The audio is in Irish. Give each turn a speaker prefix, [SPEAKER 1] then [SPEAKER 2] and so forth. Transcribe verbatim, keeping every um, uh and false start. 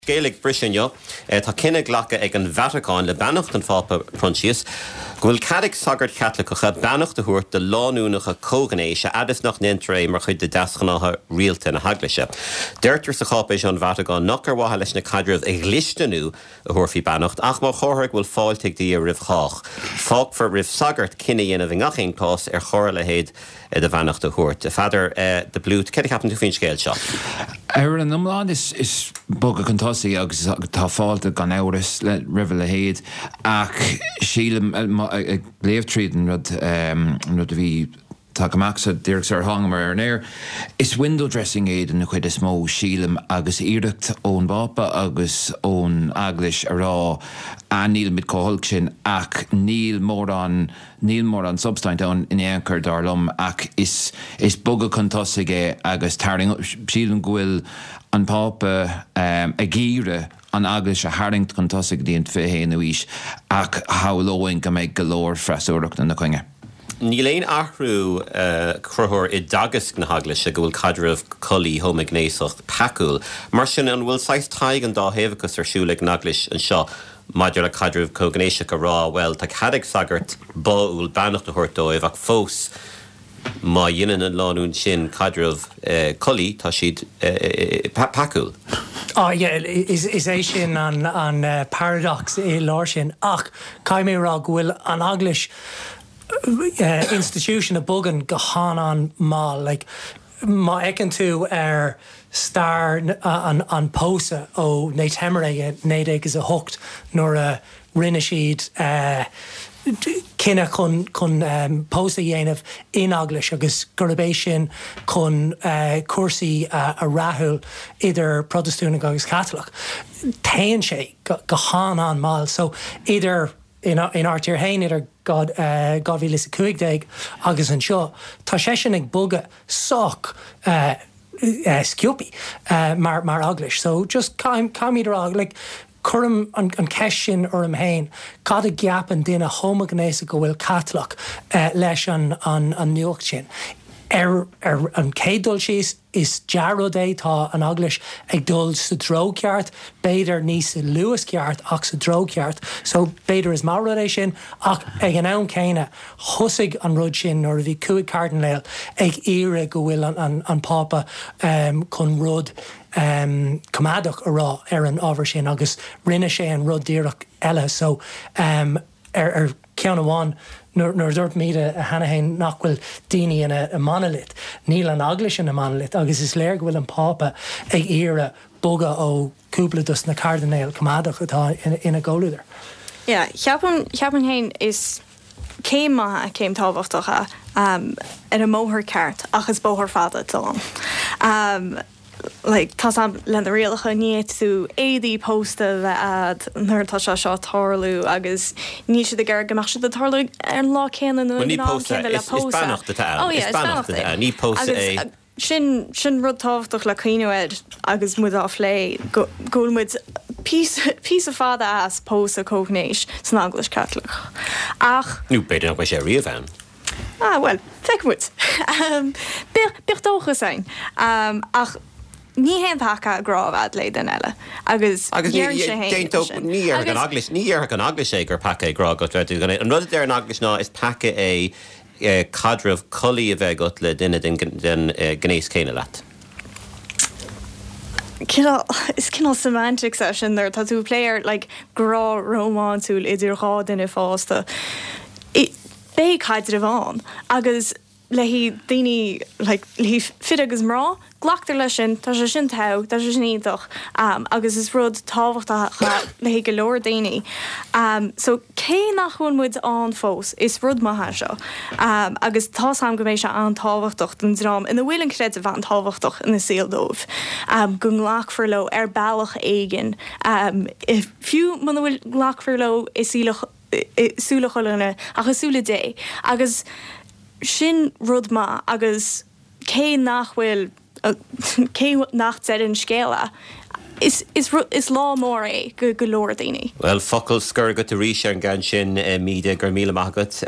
[SPEAKER 1] Gaelic Brisinio, tá cinenne ghlacha ag an Vatican le bannacht an fápa Prontius, gohfuil cadig sagart Catholicacha bannacht a thuairt de láúnacha cóganéise adas nach nintré mar chuid de dasganátha rialta na haglaise. Deirtar sa chápéis an Vatican nach ar watha leis na cadrih ag listanú a thuirfí bannacht, ach má chóthir bhfuil fáilteag dí a rih chách. Fág for rih sagart cinenne dhéanamh ngachéin pás ar chóir le héad de bannacht a thuairt. Father de blút, cé happen tú fin scéil seo?
[SPEAKER 2] Ar an umláin is is bog a contosaí agus tá fáilte gan áras le rih le héad ach sílam ag léomhtríd an rud rud a bhí tá amach sa dúireach ar hangamar ar an air. Is window dressing aid na chuid is mó sílam agus iireacht ón bápa agus ón aglis a rá a níl mit cóholg sin ach níl mór an níl mór an substaint an in éancur darlum ach is is bog a contosaige agus taring sílam gwyil an pápa um, a gíre an aglis a haringt contosig dínt féhéin a wís ach haulóing go méid golóir freisúireacht na chuinge.
[SPEAKER 1] Ní léon athrú uh, cruthóir I dagas na haglaise go bhfuil cadrih colaí homagnéisocht pacúil, mar sin an bhfuil sais taig an dá hévachas ar siúla an aglis an seo maidir le cadrih cógnéise go rá, well, tá cadig sagart báúil bannacht a thuirtóibh ach fós má dhéanaan an láún sin cadrih uh, colaí tá siad uh, uh, pacúil.
[SPEAKER 3] Oh, yeah, is is é sin an, an uh, paradox I lár sin ach caiimé rá bhfuil an aglis Uh, institution a bugan go háan má like má ecan tú ar star uh, an an pósa ó néid hemara néid agus a hocht nor a rinne siad uh, cinenne chun chun um, pósa dhéanamh in aglis agus gurabéis sin chun uh, cuasaí uh, a rathúil idir Protestúna agus Catholic. Tain sé go, go háan máil, so idir in in artir hain idir God uh, God vi lis cuigdeig agus an seo tá sé sin ag buga soch uh, uh, sciúpi uh, mar mar aglis, so just caim caim idir ag like curm an an cesin or am hain cad a gap an dina homognéise go bhfuil Catholic uh, leis an an an nuacht sin. Er, er an cédul síos is jarrod é tá an aglis ag dul sa dróceart, beidir ní sa luasceart ach sa dróceart, so beidir is mar rud é sin ach ag an ann céine thusig an rud sin nor a bhí cuaig cardinal ag ire go bhfuil an, an, an pápa um, chun rud um, cumadach a rá ar an ábhar sin agus rinne sé an rud díreach eile, so um, ar, ar ceann amháin Nor nor dúirt míad a hanahéin nachhfuil daoine in a, a monolith. Níl an aglis in a monolith, agus is léir go bhfuil an pápa ag ire boga ó cúpladas na cardinal cumadach atá in, in a ggóidir.
[SPEAKER 4] Ja, cheapan cheapan hain is céim maithe a céim tábhachtacha um, ar a móthir ceart agus bóthir fada talán. Um, like tá sam le réalacha ní tú éí pósta bheith ad nuirtá se seo tarlú agus ní si de gar goach si de tarlú ar lá céanna nu
[SPEAKER 1] ní pósta is bannacht atá ní pósta é
[SPEAKER 4] sin sin rud táhachtach le cíineid agus mu á lé gomuid pí a fada as pósta cógnéis san Anglis Catholic ach
[SPEAKER 1] nú beidir nach sé riamh.
[SPEAKER 4] Ah well, feicmut. um, Bích dócha sein um, ach ní hen pacha grábhad le den eile agus
[SPEAKER 1] agus ní ar an aglis ní ar an aglis é gur pacha grá go tú gan an rud ar an aglis ná is pacha é cadrih colaí a bheith go le duine den gnééis céine leat.
[SPEAKER 4] Is cinnal semantics sin there tá tú léir like grá románúil idir rá duine fásta. Bé caiidir bháin agus le hí daoine like, hí fit agus mrá, ghlaachtar lei sin, tá sé sin tau, tá sé sníadach, um, agus is rud tábhachta le hí go leor daoine. Um, so cé nachhuiin muid an fós is rud maithe seo. Um, agus tá sam go mééis se an tábhachtach den drám ina bhfuil an creid a bheith an tábhachtach ina síaldómh. Um, go nglaachfar lo ar bailach éigen. Um, if fiú man bhfuil nglaachfar lo is sílach súla choilena agus súla dé agus sin rud ma agus cé nachhfuil uh, cé nach in scéala is is is lá mór é go go leor daoine.
[SPEAKER 1] Well, focail scur go a ríise an gan sin míide gur míle magat